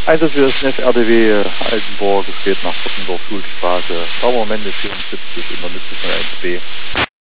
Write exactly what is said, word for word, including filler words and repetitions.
Einsatz für das N F R D W Altenburg, es geht nach Pottendorf, Schulstraße, Schauermende vierundsiebzig in der Mitte von eins B.